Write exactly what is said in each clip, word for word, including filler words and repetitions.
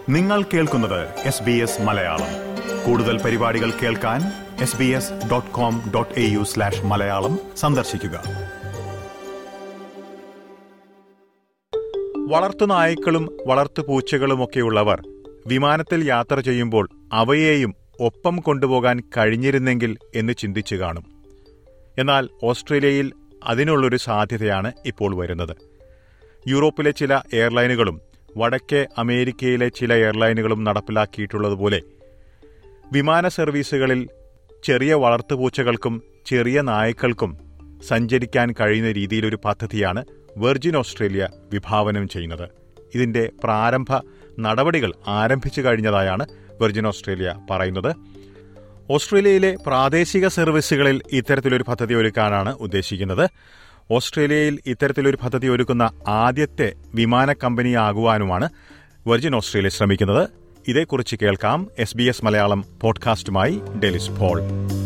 നിങ്ങൾ കേൾക്കുന്നത് S B S Malayalam. കൂടുതൽ പരിപാടികൾ കേൾക്കാൻ S B S dot com dot A U slash Malayalam സന്ദർശിക്കുക. വളർത്തുനായ്ക്കളും വളർത്തുപൂച്ചകളുമൊക്കെയുള്ളവർ വിമാനത്തിൽ യാത്ര ചെയ്യുമ്പോൾ അവയെയും ഒപ്പം കൊണ്ടുപോകാൻ കഴിഞ്ഞിരുന്നെങ്കിൽ എന്ന് ചിന്തിച്ചു കാണും. എന്നാൽ ഓസ്ട്രേലിയയിൽ അതിനുള്ളൊരു സാധ്യതയാണ് ഇപ്പോൾ വരുന്നത്. യൂറോപ്പിലെ ചില എയർലൈനുകളും വടക്കേ അമേരിക്കയിലെ ചില എയർലൈനുകളും നടപ്പിലാക്കിയിട്ടുള്ളതുപോലെ വിമാന സർവീസുകളിൽ ചെറിയ വളർത്തുപൂച്ചകൾക്കും ചെറിയ നായ്ക്കൾക്കും സഞ്ചരിക്കാൻ കഴിയുന്ന രീതിയിലൊരു പദ്ധതിയാണ് വെർജിൻ ഓസ്ട്രേലിയ വിഭാവനം ചെയ്യുന്നത്. ഇതിന്റെ പ്രാരംഭ നടപടികൾ ആരംഭിച്ചു കഴിഞ്ഞതായാണ് വെർജിൻ ഓസ്ട്രേലിയ പറയുന്നത്. ഓസ്ട്രേലിയയിലെ പ്രാദേശിക സർവീസുകളിൽ ഇത്തരത്തിലൊരു പദ്ധതി ഒരുക്കാനാണ് ഉദ്ദേശിക്കുന്നത്. ഓസ്ട്രേലിയയിൽ ഇത്തരത്തിലൊരു പദ്ധതി ഒരുക്കുന്ന ആദ്യത്തെ വിമാന കമ്പനിയാകുവാനുമാണ് വെർജിൻ ഓസ്ട്രേലിയ ശ്രമിക്കുന്നത്. ഇതേക്കുറിച്ച് കേൾക്കാം എസ് ബി എസ് മലയാളം പോഡ്കാസ്റ്റുമായി ഡെലിസ് പോൾ.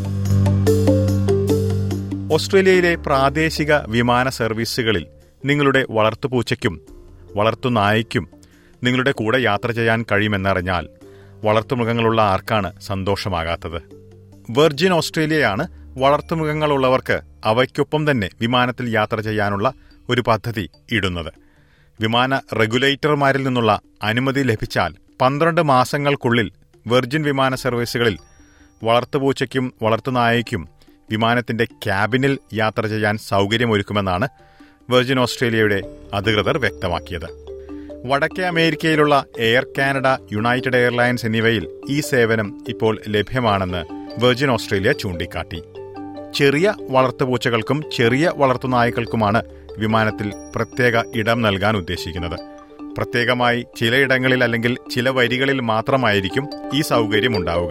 ഓസ്ട്രേലിയയിലെ പ്രാദേശിക വിമാന സർവീസുകളിൽ നിങ്ങളുടെ വളർത്തുപൂച്ചയ്ക്കും വളർത്തുനായ്ക്കും നിങ്ങളുടെ കൂടെ യാത്ര ചെയ്യാൻ കഴിയുമെന്നറിഞ്ഞാൽ വളർത്തുമൃഗങ്ങളുള്ള ആർക്കാണ് സന്തോഷമാകാത്തത്? വെർജിൻ ഓസ്ട്രേലിയയാണ് വളർത്തുമൃഗങ്ങളുള്ളവർക്ക് അവയ്ക്കൊപ്പം തന്നെ വിമാനത്തിൽ യാത്ര ചെയ്യാനുള്ള ഒരു പദ്ധതി ഇടുന്നത്. വിമാന റെഗുലേറ്റർമാരിൽ നിന്നുള്ള അനുമതി ലഭിച്ചാൽ പന്ത്രണ്ട് മാസങ്ങൾക്കുള്ളിൽ വെർജിൻ വിമാന സർവീസുകളിൽ വളർത്തുപൂച്ചയ്ക്കും വളർത്തുനായയ്ക്കും വിമാനത്തിന്റെ ക്യാബിനിൽ യാത്ര ചെയ്യാൻ സൗകര്യമൊരുക്കുമെന്നാണ് വെർജിൻ ഓസ്ട്രേലിയയുടെ അധികൃതർ വ്യക്തമാക്കിയത്. വടക്കേ അമേരിക്കയിലുള്ള എയർ കാനഡ, യുണൈറ്റഡ് എയർലൈൻസ് എന്നിവയിൽ ഈ സേവനം ഇപ്പോൾ ലഭ്യമാണെന്ന് വെർജിൻ ഓസ്ട്രേലിയ ചൂണ്ടിക്കാട്ടി. ചെറിയ വളർത്തുപൂച്ചകൾക്കും ചെറിയ വളർത്തുനായ്ക്കൾക്കുമാണ് വിമാനത്തിൽ പ്രത്യേക ഇടം നൽകാൻ ഉദ്ദേശിക്കുന്നത്. പ്രത്യേകമായി ചിലയിടങ്ങളിൽ അല്ലെങ്കിൽ ചില വരികളിൽ മാത്രമായിരിക്കും ഈ സൗകര്യം ഉണ്ടാവുക.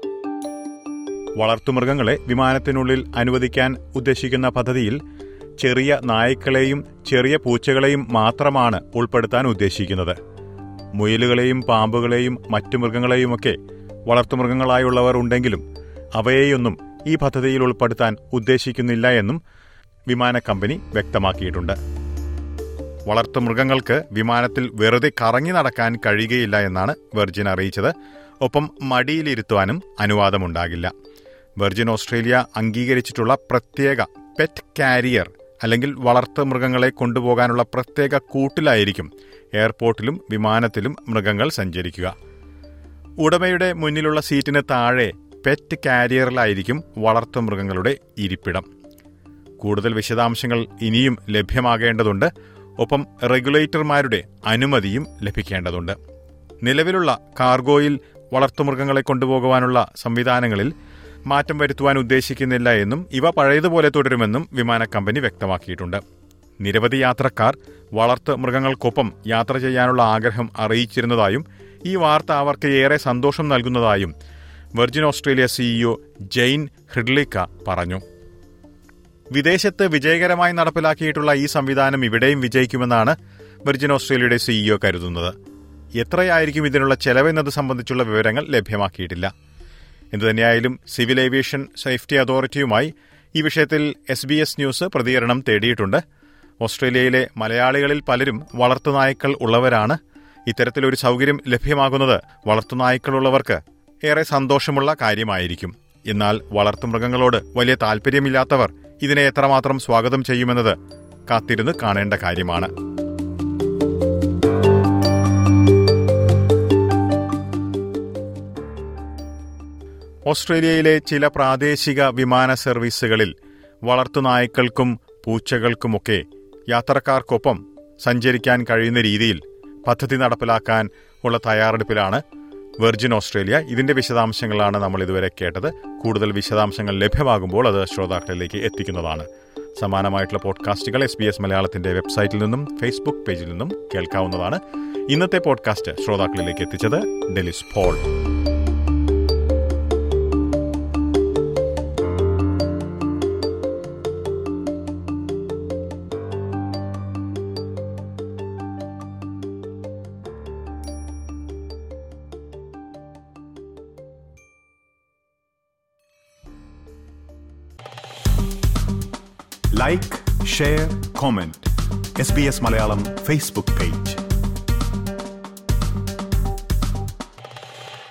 വളർത്തുമൃഗങ്ങളെ വിമാനത്തിനുള്ളിൽ അനുവദിക്കാൻ ഉദ്ദേശിക്കുന്ന പദ്ധതിയിൽ ചെറിയ നായ്ക്കളെയും ചെറിയ പൂച്ചകളെയും മാത്രമാണ് ഉൾപ്പെടുത്താൻ ഉദ്ദേശിക്കുന്നത്. മുയലുകളെയും പാമ്പുകളെയും മറ്റു മൃഗങ്ങളെയുമൊക്കെ വളർത്തുമൃഗങ്ങളായുള്ളവർ ഉണ്ടെങ്കിലും അവയെയൊന്നും ഈ പദ്ധതിയിൽ ഉൾപ്പെടുത്താൻ ഉദ്ദേശിക്കുന്നില്ല എന്നും വിമാന കമ്പനി വ്യക്തമാക്കിയിട്ടുണ്ട്. വളർത്തുമൃഗങ്ങൾക്ക് വിമാനത്തിൽ വെറുതെ കറങ്ങി നടക്കാൻ കഴിയുകയില്ല എന്നാണ് വെർജിൻ അറിയിച്ചത്. ഒപ്പം മടിയിലിരുത്തുവാനും അനുവാദമുണ്ടാകില്ല. വെർജിൻ ഓസ്ട്രേലിയ അംഗീകരിച്ചിട്ടുള്ള പ്രത്യേക പെറ്റ് കാരിയർ അല്ലെങ്കിൽ വളർത്തുമൃഗങ്ങളെ കൊണ്ടുപോകാനുള്ള പ്രത്യേക കൂട്ടിലായിരിക്കും എയർപോർട്ടിലും വിമാനത്തിലും മൃഗങ്ങൾ സഞ്ചരിക്കുക. ഉടമയുടെ മുന്നിലുള്ള സീറ്റിന് താഴെ പെറ്റ് കാരിയറിലായിരിക്കും വളർത്തുമൃഗങ്ങളുടെ ഇരിപ്പിടം. കൂടുതൽ വിശദാംശങ്ങൾ ഇനിയും ലഭ്യമാകേണ്ടതുണ്ട്. ഒപ്പം റെഗുലേറ്റർമാരുടെ അനുമതിയും ലഭിക്കേണ്ടതുണ്ട്. നിലവിലുള്ള കാർഗോയിൽ വളർത്തുമൃഗങ്ങളെ കൊണ്ടുപോകുവാനുള്ള സംവിധാനങ്ങളിൽ മാറ്റം വരുത്തുവാൻ ഉദ്ദേശിക്കുന്നില്ല എന്നും ഇവ പഴയതുപോലെ തുടരുമെന്നും വിമാന കമ്പനി വ്യക്തമാക്കിയിട്ടുണ്ട്. നിരവധി യാത്രക്കാർ വളർത്തു മൃഗങ്ങൾക്കൊപ്പം യാത്ര ചെയ്യാനുള്ള ആഗ്രഹം അറിയിച്ചിരുന്നതായും ഈ വാർത്ത അവർക്ക് ഏറെ സന്തോഷം നൽകുന്നതായും Virgin Australia CEO Jayne Hrdlicka പറഞ്ഞു. വിദേശത്ത് വിജയകരമായി നടപ്പിലാക്കിയിട്ടുള്ള ഈ സംവിധാനം ഇവിടെയും വിജയിക്കുമെന്നാണ് വെർജിൻ ഓസ്ട്രേലിയയുടെ സിഇഒ കരുതുന്നത്. എത്രയായിരിക്കും ഇതിനുള്ള ചെലവെന്നത് സംബന്ധിച്ചുള്ള വിവരങ്ങൾ ലഭ്യമാക്കിയിട്ടില്ല. എന്തുതന്നെയായാലും സിവിൽ ഏവിയേഷൻ സേഫ്റ്റി അതോറിറ്റിയുമായി ഈ വിഷയത്തിൽ എസ് ബി എസ് ന്യൂസ് പ്രതികരണം തേടിയിട്ടുണ്ട്. ഓസ്ട്രേലിയയിലെ മലയാളികളിൽ പലരും വളർത്തുനായ്ക്കൾ ഉള്ളവരാണ്. ഇത്തരത്തിലൊരു സൗകര്യം ലഭ്യമാകുന്നത് വളർത്തുനായ്ക്കളുള്ളവർക്ക് ഏറെ സന്തോഷമുള്ള കാര്യമായിരിക്കും. എന്നാൽ വളർത്തുമൃഗങ്ങളോട് വലിയ താൽപര്യമില്ലാത്തവർ ഇതിനെ എത്രമാത്രം സ്വാഗതം ചെയ്യുമെന്നത് കാത്തിരുന്ന് കാണേണ്ട കാര്യമാണ്. ഓസ്ട്രേലിയയിലെ ചില പ്രാദേശിക വിമാന സർവീസുകളിൽ വളർത്തുനായ്ക്കൾക്കും പൂച്ചകൾക്കുമൊക്കെ യാത്രക്കാർക്കൊപ്പം സഞ്ചരിക്കാൻ കഴിയുന്ന രീതിയിൽ പദ്ധതി നടപ്പിലാക്കാൻ ഉള്ള തയ്യാറെടുപ്പിലാണ് വെർജിൻ ഓസ്ട്രേലിയ. ഇതിന്റെ വിശദാംശങ്ങളാണ് നമ്മൾ ഇതുവരെ കേട്ടത്. കൂടുതൽ വിശദാംശങ്ങൾ ലഭ്യമാകുമ്പോൾ അത് ശ്രോതാക്കളിലേക്ക് എത്തിക്കുന്നതാണ്. സമാനമായിട്ടുള്ള പോഡ്കാസ്റ്റുകൾ എസ് ബി എസ് മലയാളത്തിന്റെ വെബ്സൈറ്റിൽ നിന്നും ഫേസ്ബുക്ക് പേജിൽ നിന്നും കേൾക്കാവുന്നതാണ്. ഇന്നത്തെ പോഡ്കാസ്റ്റ് ശ്രോതാക്കളിലേക്ക് എത്തിച്ചത് Delys Paul. Like, share, comment. S B S Malayalam Facebook page.